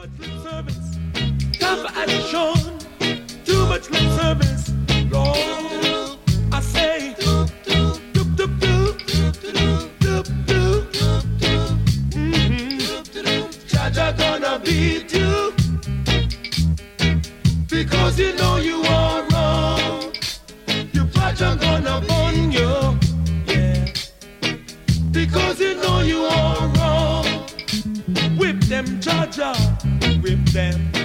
Time for action. Too much lip service. Lord, I say. Jaja gonna beat you because you know you are wrong. Your Jaja gonna burn you, yeah, because you know you are wrong. Whip them, Jaja, whip them.